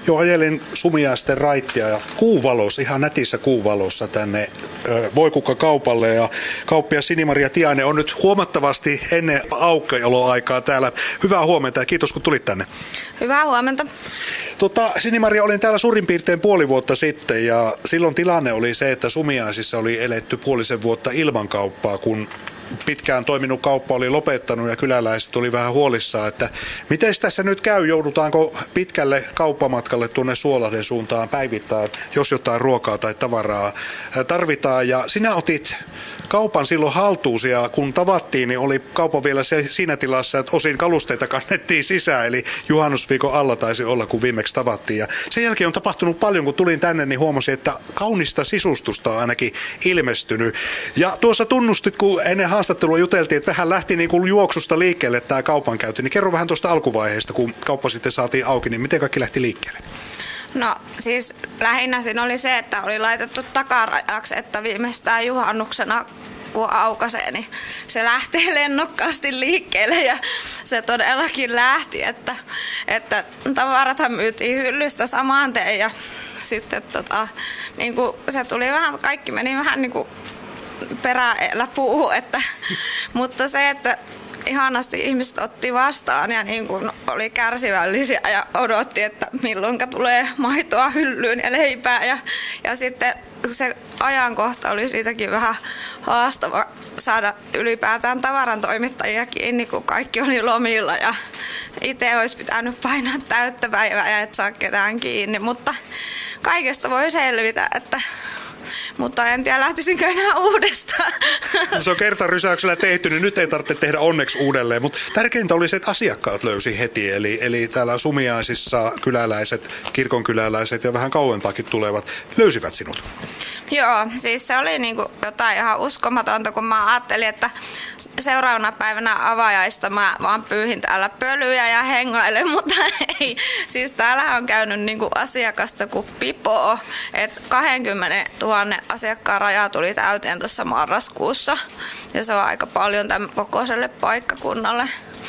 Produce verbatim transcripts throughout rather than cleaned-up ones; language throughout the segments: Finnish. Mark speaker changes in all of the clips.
Speaker 1: Jo ajelin Sumiaisten raittia ja kuuvalossa, ihan nätissä kuuvalossa tänne ö, Voikukka-kaupalle. Ja kauppias Sini-Maria Tiainen on nyt huomattavasti ennen aukioloaikaa täällä. Hyvää huomenta ja kiitos kun tulit tänne.
Speaker 2: Hyvää huomenta.
Speaker 1: Tota, Sini-Maria, olin täällä suurin piirtein puoli vuotta sitten ja silloin tilanne oli se, että Sumiaisissa oli eletty puolisen vuotta ilman kauppaa, kun pitkään toiminut kauppa oli lopettanut ja kyläläiset oli vähän huolissaan, että miten tässä nyt käy, joudutaanko pitkälle kauppamatkalle tuonne Suolahden suuntaan päivittäin, jos jotain ruokaa tai tavaraa tarvitaan. Ja sinä otit kaupan silloin haltuusi ja kun tavattiin, niin oli kaupan vielä se, siinä tilassa, että osin kalusteita kannettiin sisään, eli juhannusviikon alla taisi olla, kun viimeksi tavattiin. Ja sen jälkeen on tapahtunut paljon, kun tulin tänne, niin huomasin, että kaunista sisustusta on ainakin ilmestynyt. Ja tuossa tunnustit, kun ennen haastattelua juteltiin, että vähän lähti niin kuin juoksusta liikkeelle tämä kaupankäynti, niin kerro vähän tuosta alkuvaiheesta, kun kauppa sitten saatiin auki, niin miten kaikki lähti liikkeelle?
Speaker 2: No siis lähinnä siinä oli se, että oli laitettu takarajaksi, että viimeistään juhannuksena kun aukaisee, niin se lähtee lennokkaasti liikkeelle ja se todellakin lähti, että, että tavarathan myytiin hyllystä samaan teen ja sitten tota, niin kuin se tuli vähän, kaikki meni vähän niin kuin peräellä puuhun, että, mutta se, että ihanasti ihmiset otti vastaan ja niin kuin oli kärsivällisiä ja odotti, että milloinka tulee maitoa hyllyyn ja leipää. Ja, ja sitten se ajankohta oli siitäkin vähän haastava saada ylipäätään tavaran toimittajia kiinni, kun kaikki oli lomilla ja itse olisi pitänyt painaa täyttä päivää ja et saa ketään kiinni, mutta kaikesta voi selvitä, että mutta en tiedä, lähtisinkö enää uudestaan.
Speaker 1: No se on kertarysäyksellä tehty, niin nyt ei tarvitse tehdä onneksi uudelleen. Mutta tärkeintä oli se, että asiakkaat löysi heti. Eli, eli täällä Sumiaisissa kyläläiset, kirkonkyläläiset ja vähän kauempaakin tulevat löysivät sinut.
Speaker 2: Joo, siis se oli niinku jotain ihan uskomatonta, kun mä ajattelin, että seuraavana päivänä avajaista mä vaan pyyhin täällä pölyjä ja hengailen, mutta ei. Siis täällä on käynyt niinku asiakasta kuin pipo, että kaksikymmentätuhatta asiakkaan raja tuli täyteen tuossa marraskuussa ja se on aika paljon tämän kokoiselle paikkakunnalle.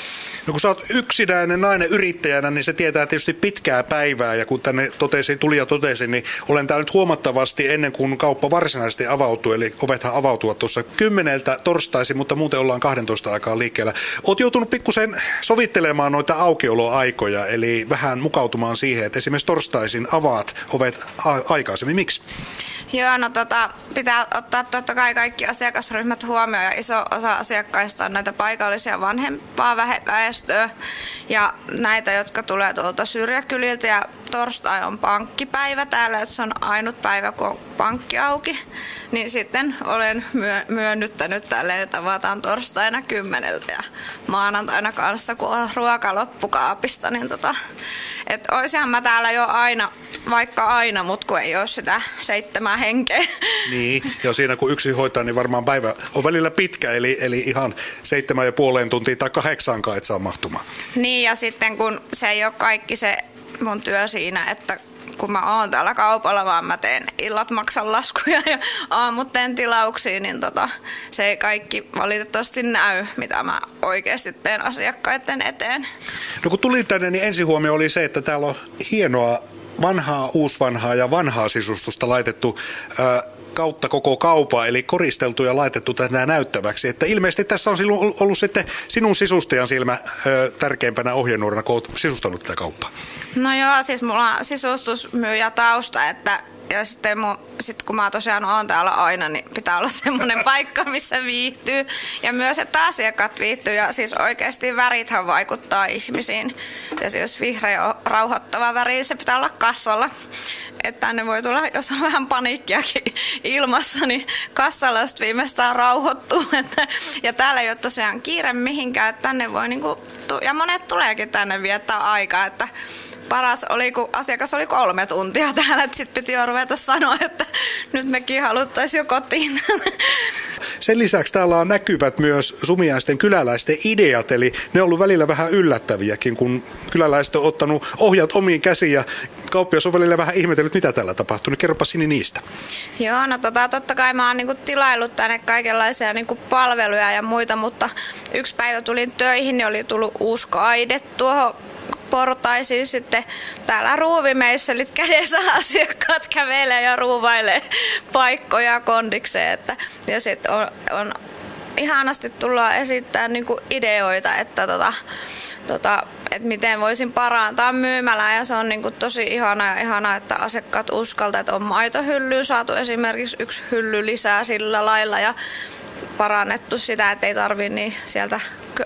Speaker 1: No kun sä oot yksinäinen nainen yrittäjänä, niin se tietää tietysti pitkää päivää ja kun tänne totesi, tuli ja totesi, niin olen täällä nyt huomattavasti ennen kuin kauppa varsinaisesti avautui, eli ovethan avautuvat tuossa kymmeneltä torstaisin, mutta muuten ollaan kahdentoista aikaa liikkeellä. Oot joutunut pikkusen sovittelemaan noita aukioloaikoja, eli vähän mukautumaan siihen, että esimerkiksi torstaisin avaat ovet a- aikaisemmin. Miksi?
Speaker 2: Joo, no tota, pitää ottaa totta kai kaikki asiakasryhmät huomioon ja iso osa asiakkaista on näitä paikallisia vanhempaa väestöä ja näitä, jotka tulee tuolta syrjäkyliltä ja torstai on pankkipäivä täällä, että se on ainut päivä, kun on pankki auki, niin sitten olen myö- myönnyttänyt tälleen, että avataan torstaina kymmeneltä ja maanantaina kanssa, kun on ruoka loppukaapista, niin tota, että oisinhan mä täällä jo aina, vaikka aina, mutta kun ei ole sitä seitsemää henkeä.
Speaker 1: Niin, ja siinä kun yksi hoitaa, niin varmaan päivä on välillä pitkä, eli, eli ihan seitsemän ja puoleen tuntia tai kahdeksankaan et saa mahtumaan.
Speaker 2: Niin, ja sitten kun se ei ole kaikki se mun työ siinä, että kun mä oon täällä kaupalla, vaan mä teen illat, maksan laskuja ja aamut teen tilauksia, niin tota, se ei kaikki valitettavasti näy, mitä mä oikeasti teen asiakkaiden eteen.
Speaker 1: No kun tuli tänne, niin ensihuomio oli se, että täällä on hienoa vanhaa, uusvanhaa ja vanhaa sisustusta laitettu ää, kautta koko kaupan, eli koristeltu ja laitettu tänään näyttäväksi. Että ilmeisesti tässä on silloin ollut sitten sinun sisustajan silmä ää, tärkeimpänä ohjenuorana, kun olet sisustanut tätä kauppaa.
Speaker 2: No joo, siis mulla on sisustusmyyjä tausta, että ja sitten mun, sit kun mä tosiaan oon täällä aina, niin pitää olla semmoinen paikka, missä viihtyy. Ja myös, että asiakkaat viihtyy. Ja siis oikeasti värithän vaikuttaa ihmisiin. Ja jos vihreä on rauhoittava väri, niin se pitää olla kassalla. Että tänne voi tulla, jos on vähän paniikkiakin ilmassa, niin kassalla just viimeistään rauhoittuu. Ja täällä ei ole tosiaan kiire mihinkään, että tänne voi niinku, ja monet tuleekin tänne viettää aikaa, että paras oli, kun asiakas oli kolme tuntia täällä, että sitten piti jo ruveta sanoa, että nyt mekin haluttaisiin jo kotiin.
Speaker 1: Sen lisäksi täällä on näkyvät myös Sumiaisten kyläläisten ideat, eli ne on ollut välillä vähän yllättäviäkin, kun kyläläiset on ottanut ohjat omiin käsiin ja kauppias on välillä vähän ihmetellyt, mitä täällä tapahtuu. Kerropa Sini niistä.
Speaker 2: Joo, no tota, totta kai mä oon niinku tilaillut tänne kaikenlaisia niinku palveluja ja muita, mutta yksi päivä tulin töihin, niin oli tullut uusi kaide tuohon portaisiin sitten täällä ruuvimeisselit kädessä asiakkaat kävelee ja ruuvailee paikkoja kondikseen. Että, ja sitten on, on ihanasti tullaan esittää niinku ideoita, että tota, tota, et miten voisin parantaa myymälää, ja se on niinku tosi ihana ja ihana, että asiakkaat uskaltaa, että on maitohyllyyn saatu esimerkiksi yksi hylly lisää sillä lailla ja parannettu sitä, että ei tarvitse niin sieltä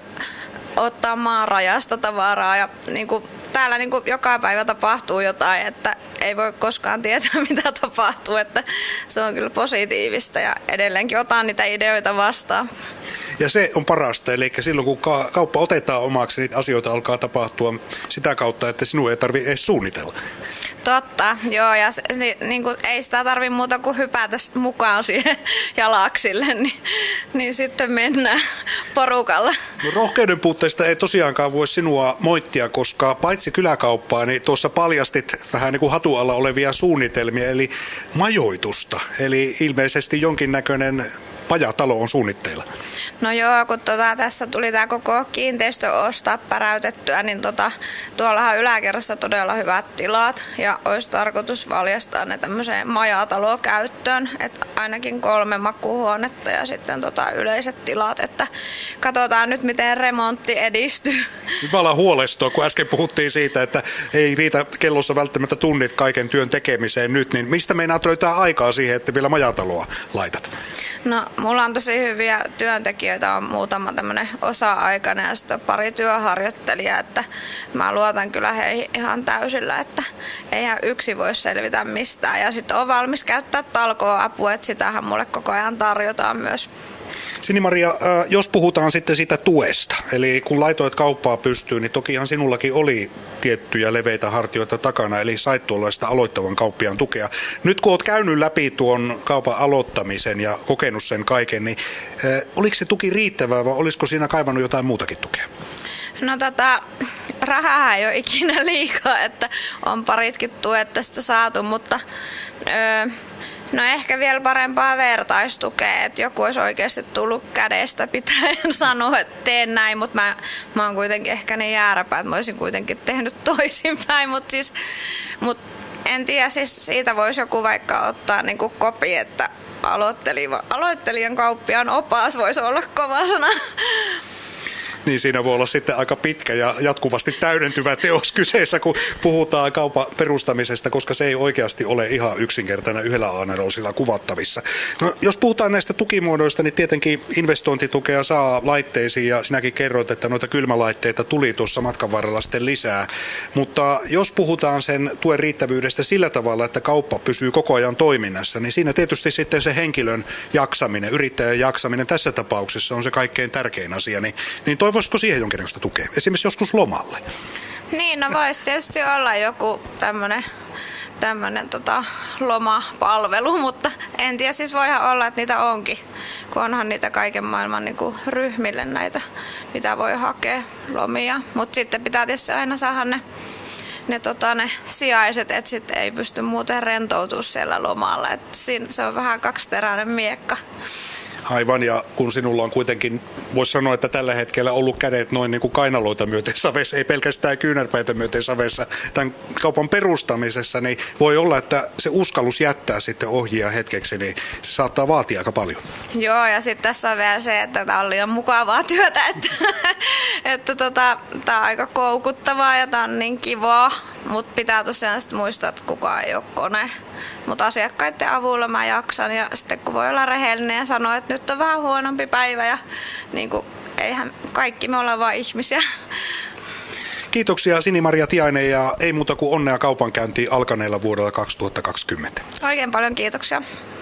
Speaker 2: ottaa maan rajasta tavaraa. Ja niinku, täällä niinku joka päivä tapahtuu jotain, että ei voi koskaan tietää mitä tapahtuu, että se on kyllä positiivista ja edelleenkin otan niitä ideoita vastaan.
Speaker 1: Ja se on parasta, eli silloin kun kauppa otetaan omaksi, niitä asioita alkaa tapahtua sitä kautta, että sinun ei tarvitse edes suunnitella.
Speaker 2: Totta, joo, ja se, niin kuin, ei sitä tarvitse muuta kuin hypätä mukaan siihen jalaksille, niin, niin sitten mennään porukalla.
Speaker 1: No, rohkeuden puutteesta ei tosiaankaan voi sinua moittia, koska paitsi kyläkauppaa, niin tuossa paljastit vähän niin kuin hatun alla olevia suunnitelmia, eli majoitusta, eli ilmeisesti jonkinnäköinen pajatalo on suunnitteilla.
Speaker 2: No joo, kun tota, tässä tuli tämä koko kiinteistö ostaa päräytettyä, niin tota, tuollahan yläkerrassa todella hyvät tilat ja olisi tarkoitus valjastaa ne tämmöiseen majatalokäyttöön, että ainakin kolme makuuhuonetta ja sitten tota, yleiset tilat, että katsotaan nyt miten remontti edistyy.
Speaker 1: Mä alan huolestua, kun äsken puhuttiin siitä, että ei riitä kellossa välttämättä tunnit kaiken työn tekemiseen nyt, niin mistä meinaat löytää aikaa siihen, että vielä majataloa laitat?
Speaker 2: No, mulla on tosi hyviä työntekijöitä, on muutama tämmöinen osa-aikainen ja sitten pari työharjoittelijaa, että mä luotan kyllä heihin ihan täysillä, että eihän yksi voi selvitä mistään. Ja sitten on valmis käyttää talkooapua, että sitähän mulle koko ajan tarjotaan myös.
Speaker 1: Sini-Maria, jos puhutaan sitten siitä tuesta, eli kun laitoit kauppaa pystyyn, niin tokihan sinullakin oli tiettyjä leveitä hartioita takana, eli sait tuollaista aloittavan kauppiaan tukea. Nyt kun olet käynyt läpi tuon kaupan aloittamisen ja kokenut sen kaiken, niin oliko se tuki riittävää vai olisiko siinä kaivannut jotain muutakin tukea?
Speaker 2: No tota, rahaa ei ole ikinä liikaa, että on paritkin tuet tästä saatu, mutta öö, no ehkä vielä parempaa vertaistukea, että joku olisi oikeasti tullut kädestä pitäen sanoa, että teen näin, mutta mä, mä oon kuitenkin ehkä niin jääräpää, että mä olisin kuitenkin tehnyt toisinpäin, mutta siis, mut en tiedä, siis siitä voisi joku vaikka ottaa niin kuin kopi, että aloittelijan kauppiaan opas voisi olla kova sana.
Speaker 1: Niin siinä voi olla sitten aika pitkä ja jatkuvasti täydentyvä teos kyseessä, kun puhutaan kaupan perustamisesta, koska se ei oikeasti ole ihan yksinkertainen yhdellä A neljä sillä kuvattavissa. No, jos puhutaan näistä tukimuodoista, niin tietenkin investointitukea saa laitteisiin ja sinäkin kerroit, että noita kylmälaitteita tuli tuossa matkan varrella sitten lisää. Mutta jos puhutaan sen tuen riittävyydestä sillä tavalla, että kauppa pysyy koko ajan toiminnassa, niin siinä tietysti sitten se henkilön jaksaminen, yrittäjän jaksaminen tässä tapauksessa on se kaikkein tärkein asia, niin, niin voisiko siihen jonkinlaista tukea? Esimerkiksi joskus lomalle.
Speaker 2: Niin, no voisi tietysti olla joku tämmöinen tämmönen, tota, lomapalvelu, mutta en tiedä, siis voihan olla, että niitä onkin, kun onhan niitä kaiken maailman niin kuin ryhmille näitä, mitä voi hakea lomia. Mutta sitten pitää tietysti aina saada ne, ne, tota, ne sijaiset, että sitten ei pysty muuten rentoutumaan siellä lomalla. Et siinä, se on vähän kaksiteräinen miekka.
Speaker 1: Aivan, ja kun sinulla on kuitenkin, voisi sanoa, että tällä hetkellä ollut kädet noin niin kuin kainaloita myöten savessa, ei pelkästään kyynärpäitä myöten savessa tämän kaupan perustamisessa, niin voi olla, että se uskallus jättää sitten ohjia hetkeksi, niin se saattaa vaatia aika paljon. Joo,
Speaker 2: ja sitten tässä on vielä se, että tämä on liian mukavaa työtä, että, että tota, tämä on aika koukuttavaa ja tämä on niin kivaa, mutta pitää tosiaan sitten muistaa, että kukaan ei ole kone. Mutta asiakkaiden avulla mä jaksan ja sitten kun voi olla rehellinen ja sanoa, että nyt on vähän huonompi päivä ja niin kuin, eihän kaikki me ollaan vain ihmisiä.
Speaker 1: Kiitoksia Sini-Maria Tiainen ja ei muuta kuin onnea kaupankäyntiin alkaneella vuodella kaksituhattakaksikymmentä.
Speaker 2: Oikein paljon kiitoksia.